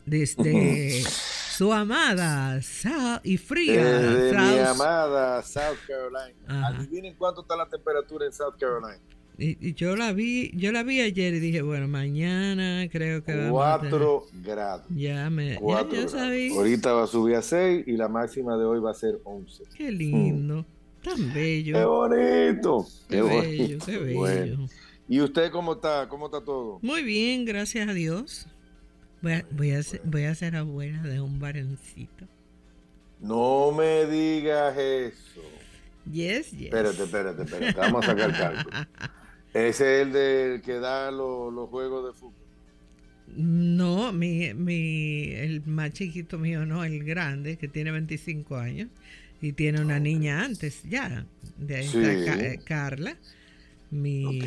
desde su amada y fría Desde mi South. amada South Carolina. Ajá. Adivinen cuánto está la temperatura en South Carolina. Y yo la vi ayer y dije, bueno, mañana creo que vamos a tener. 4 grados. Ya 4 yo grados. sabía. Ahorita va a subir a 6 y la máxima de hoy va a ser 11. Qué Mm. lindo, tan ¡Qué bello, bonito! qué ¡Qué bello, qué bonito! Bueno. bello. ¿Y usted cómo está? ¿Cómo está todo? Muy bien, gracias a Dios. Voy a, Bueno, voy a ser, bueno. voy a ser abuela de un varoncito. No me digas eso. Yes, Espérate, yes. espérate, espérate. Vamos a sacar el cálculo. Ese es el del que da los juegos de fútbol. No, el más chiquito mío, no, el grande, que tiene 25 años y tiene una Ok. niña antes ya. De ahí está Sí, Carla, ok.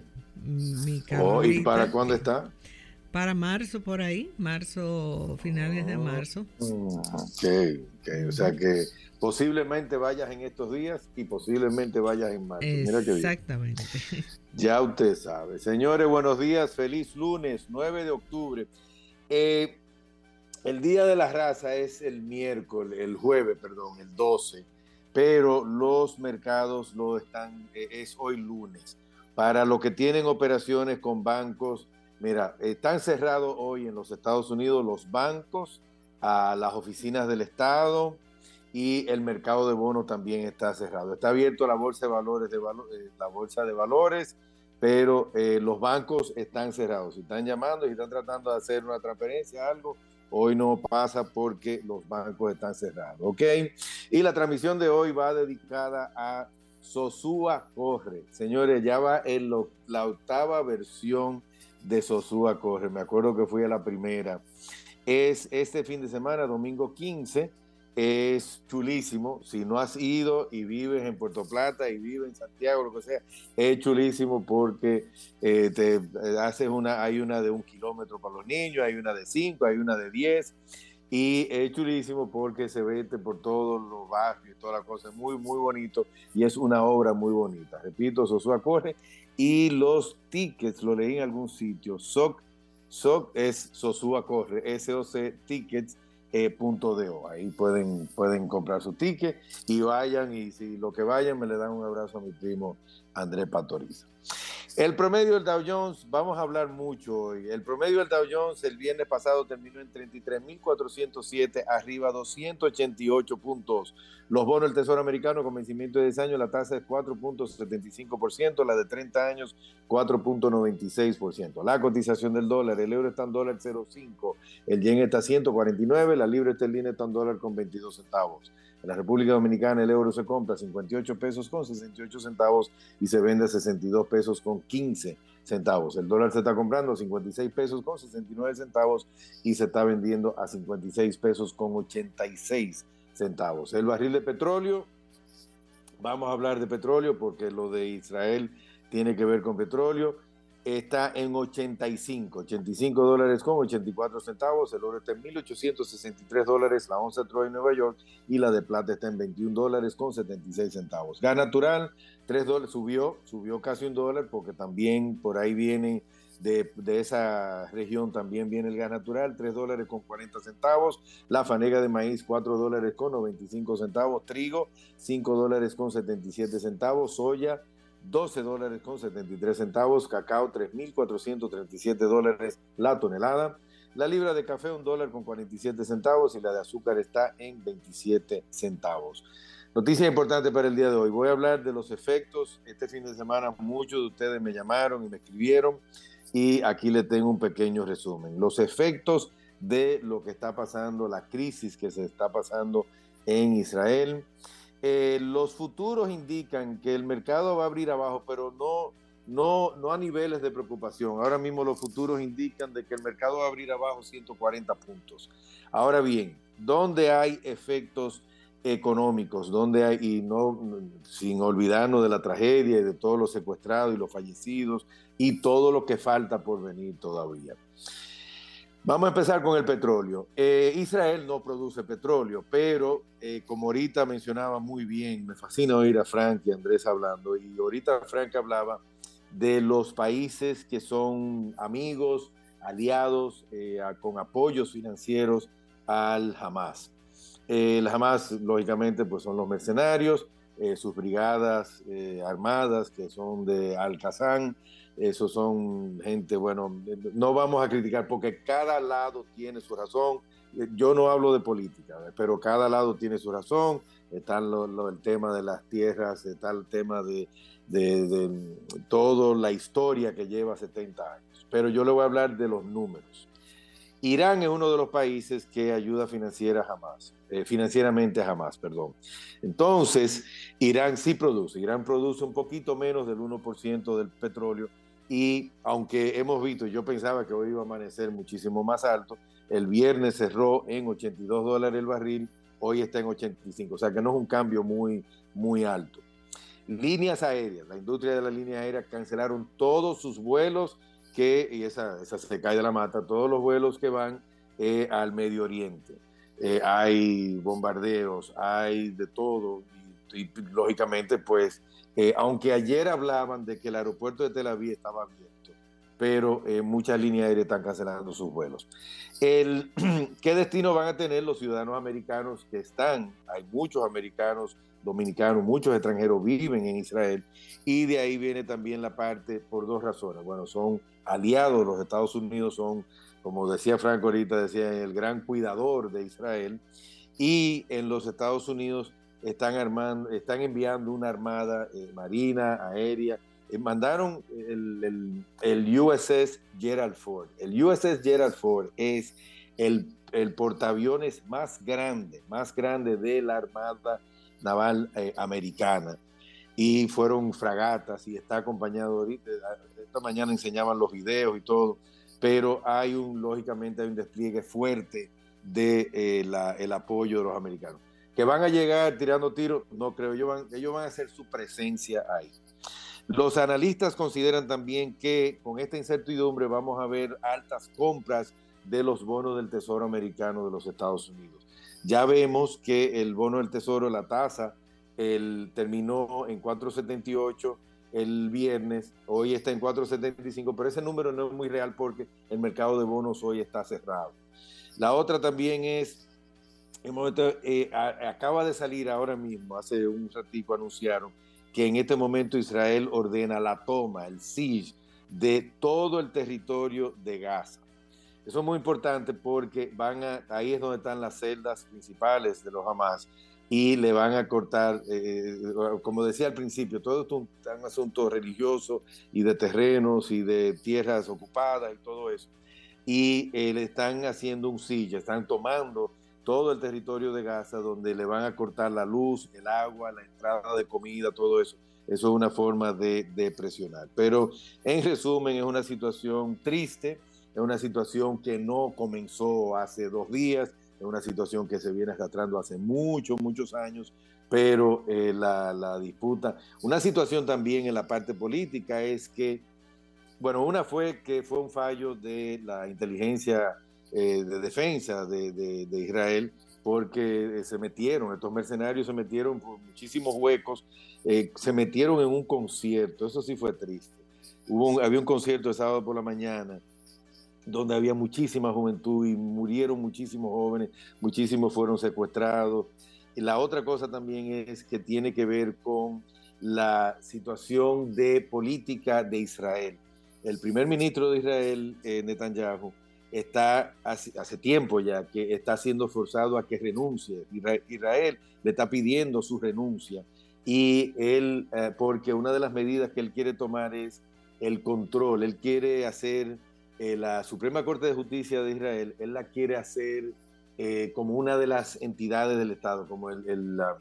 mi Oh, ¿y para Carolita, cuándo está? para marzo por ahí, finales de Oh, marzo. ok, ok. O sea Ujú. que posiblemente vayas en estos días y posiblemente vayas en marzo. Mira qué bien. Exactamente. Ya usted sabe. Señores, buenos días. Feliz lunes, 9 de octubre. Eh, el Día de la Raza es el miércoles, el jueves, perdón, el 12, pero los mercados es hoy lunes. Para los que tienen operaciones con bancos, mira, están cerrados hoy en los Estados Unidos los bancos, las oficinas del Estado y el mercado de bonos también está cerrado. Está abierto la bolsa de valores, la bolsa de valores, pero los bancos están cerrados. Si están llamando y están tratando de hacer una transferencia, algo, hoy no pasa porque los bancos están cerrados, ¿ok? Y la transmisión de hoy va dedicada a Sosúa Corre. Señores, ya va en la octava versión de Sosúa Corre. Me acuerdo que fui a la primera. Es este fin de semana, domingo 15. Es chulísimo. Si no has ido y vives en Puerto Plata y vives en Santiago, lo que sea, es chulísimo porque hay una de 1 kilómetro para los niños, hay una de 5, hay una de 10. Y es chulísimo porque se ve por todos los barrios y toda la cosa. Es muy, muy bonito y es una obra muy bonita. Repito, Sosúa Corre. Y los tickets, lo leí en algún sitio. SOC es Sosúa Corre, SOC Tickets.do. Ahí pueden comprar su ticket y vayan. Y si lo que vayan, me le dan un abrazo a mi primo Andrés Pastoriza. El promedio del Dow Jones, vamos a hablar mucho hoy. El promedio del Dow Jones el viernes pasado terminó en 33.407, arriba 288 puntos. Los bonos del Tesoro Americano con vencimiento de 10 años, la tasa es 4.75%, la de 30 años 4.96%. La cotización del dólar, el euro está en $0.5, el yen está a 149, la libra esterlina está en $1.22. En la República Dominicana el euro se compra 58 pesos con 68 centavos y se vende a 62 pesos con 15 centavos. El dólar se está comprando a 56 pesos con 69 centavos y se está vendiendo a 56 pesos con 86 centavos. El barril de petróleo, vamos a hablar de petróleo porque lo de Israel tiene que ver con petróleo. Está en $85 dólares con 84 centavos, el oro está en $1,863, la onza de Troy en Nueva York y la de plata está en $21 dólares con 76 centavos. Gas natural, $3, subió casi $1 porque también por ahí viene de esa región también viene el gas natural, $3 dólares con 40 centavos, la fanega de maíz $4 dólares con 95 centavos, trigo $5 dólares con 77 centavos, soya $12 dólares con 73 centavos, cacao $3,437 la tonelada, la libra de café $1 con 47 centavos y la de azúcar está en 27 centavos. Noticia importante para el día de hoy. Voy a hablar de los efectos. Este fin de semana muchos de ustedes me llamaron y me escribieron y aquí les tengo un pequeño resumen. Los efectos de lo que está pasando, la crisis que se está pasando en Israel. Los futuros indican que el mercado va a abrir abajo, pero no a niveles de preocupación. Ahora mismo los futuros indican de que el mercado va a abrir abajo 140 puntos. Ahora bien, ¿dónde hay efectos económicos? ¿Dónde hay, y no, sin olvidarnos de la tragedia y de todos los secuestrados y los fallecidos y todo lo que falta por venir todavía? Vamos a empezar con el petróleo. Israel no produce petróleo, pero como ahorita mencionaba muy bien, me fascina oír a Frank y Andrés hablando, y ahorita Frank hablaba de los países que son amigos aliados con apoyos financieros al Hamas. El Hamas, lógicamente, pues son los mercenarios, sus brigadas armadas, que son de Al-Qassam. Esos son gente, bueno, no vamos a criticar porque cada lado tiene su razón. Yo no hablo de política, pero cada lado tiene su razón. Está el tema de las tierras, está el tema de toda la historia que lleva 70 años. Pero yo le voy a hablar de los números. Irán es uno de los países que ayuda financieramente a Hamas, perdón. Entonces, Irán sí produce. Irán produce un poquito menos del 1% del petróleo y aunque hemos visto, yo pensaba que hoy iba a amanecer muchísimo más alto, el viernes cerró en $82 el barril, hoy está en 85, o sea que no es un cambio muy, muy alto. Líneas aéreas, la industria de las líneas aéreas cancelaron todos sus vuelos y esa se cae de la mata, todos los vuelos que van al Medio Oriente. Hay bombardeos, hay de todo y lógicamente pues, aunque ayer hablaban de que el aeropuerto de Tel Aviv estaba abierto, pero muchas líneas aéreas están cancelando sus vuelos. ¿Qué destino van a tener los ciudadanos americanos que están? Hay muchos americanos, dominicanos, muchos extranjeros viven en Israel y de ahí viene también la parte por dos razones. Bueno, son aliados de los Estados Unidos, son, como decía Franco ahorita, decía, el gran cuidador de Israel y en los Estados Unidos están enviando una armada marina, aérea. Mandaron el USS Gerald Ford. El USS Gerald Ford es el portaaviones más grande de la Armada Naval Americana. Y fueron fragatas y está acompañado ahorita. Esta mañana enseñaban los videos y todo, pero lógicamente hay un despliegue fuerte del apoyo de los americanos. Que van a llegar tirando tiros, no creo, ellos van a hacer su presencia ahí. Los analistas consideran también que con esta incertidumbre vamos a ver altas compras de los bonos del Tesoro americano de los Estados Unidos. Ya vemos que el bono del Tesoro, la tasa, terminó en 4.78 el viernes, hoy está en 4.75, pero ese número no es muy real porque el mercado de bonos hoy está cerrado. La otra también es, acaba de salir ahora mismo, hace un ratico anunciaron que en este momento Israel ordena la toma, el siege de todo el territorio de Gaza. Eso es muy importante porque ahí es donde están las celdas principales de los Hamas y le van a cortar, como decía al principio, todo esto es un asunto religioso y de terrenos y de tierras ocupadas y todo eso. Y le están haciendo un siege, están tomando todo el territorio de Gaza, donde le van a cortar la luz, el agua, la entrada de comida, todo eso. Eso es una forma de presionar. Pero en resumen, es una situación triste, es una situación que no comenzó hace 2 días, es una situación que se viene arrastrando hace muchos años, pero la disputa, una situación también en la parte política es que, bueno, una fue que fue un fallo de la inteligencia de defensa de Israel, porque estos mercenarios se metieron por muchísimos huecos, se metieron en un concierto, eso sí fue triste. Había un concierto el sábado por la mañana, donde había muchísima juventud y murieron muchísimos jóvenes, muchísimos fueron secuestrados. Y la otra cosa también es que tiene que ver con la situación de política de Israel. El primer ministro de Israel, Netanyahu, está hace tiempo ya que está siendo forzado a que renuncie. Israel le está pidiendo su renuncia y él, porque una de las medidas que él quiere tomar es el control. Él quiere hacer la Suprema Corte de Justicia de Israel, él la quiere hacer como una de las entidades del Estado, como la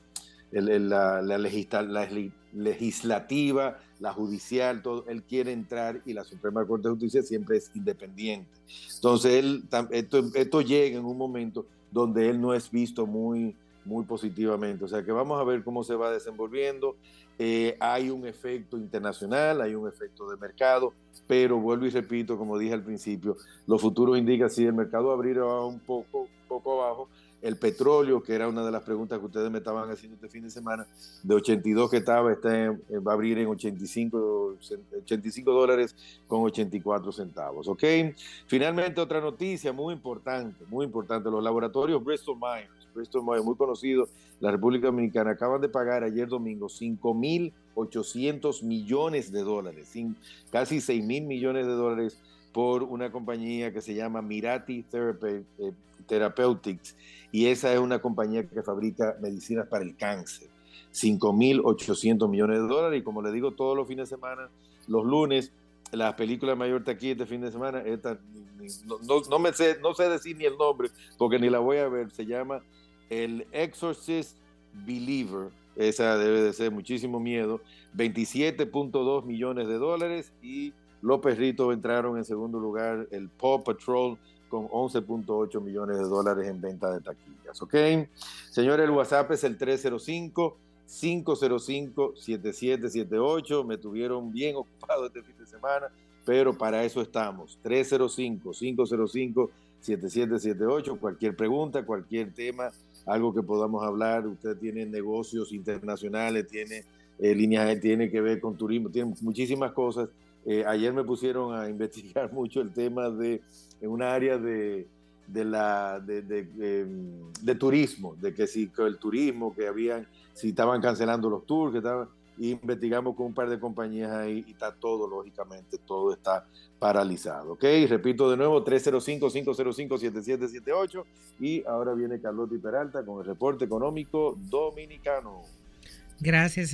legislativa, la judicial, todo. Él quiere entrar y la Suprema Corte de Justicia siempre es independiente. Entonces, esto llega en un momento donde él no es visto muy positivamente. O sea que vamos a ver cómo se va desenvolviendo. Hay un efecto internacional, hay un efecto de mercado. pero vuelvo y repito, como dije al principio, los futuros indican si el mercado abrirá un poco abajo. El petróleo, que era una de las preguntas que ustedes me estaban haciendo este fin de semana, de 82 que estaba, va a abrir en 85 dólares con 84 centavos. ¿Ok? Finalmente, otra noticia muy importante, los laboratorios Bristol Myers, muy conocido, la República Dominicana, acaban de pagar ayer domingo 5.800 millones de dólares, casi 6.000 millones de dólares por una compañía que se llama Mirati Therapeutics, y esa es una compañía que fabrica medicinas para el cáncer. 5.800 millones de dólares, y como le digo todos los fines de semana, los lunes, las películas mayor taquilla este fin de semana, no sé decir ni el nombre, porque ni la voy a ver, se llama El Exorcist Believer, esa debe de ser muchísimo miedo, 27.2 millones de dólares, y los perritos entraron en segundo lugar, el Paw Patrol, con 11.8 millones de dólares en venta de taquillas. ¿Ok? Señores, el WhatsApp es el 305-505-7778. Me tuvieron bien ocupado este fin de semana, pero para eso estamos. 305-505-7778. Cualquier pregunta, cualquier tema, algo que podamos hablar. Usted tiene negocios internacionales, tiene líneas, tiene que ver con turismo, tiene muchísimas cosas. Ayer me pusieron a investigar mucho el tema de en una área de turismo, de que si el turismo, si estaban cancelando los tours, y investigamos con un par de compañías ahí, y está todo, lógicamente, todo está paralizado. ¿Ok? Repito de nuevo, 305-505-7778, y ahora viene Carlotti Peralta con el reporte económico dominicano. Gracias.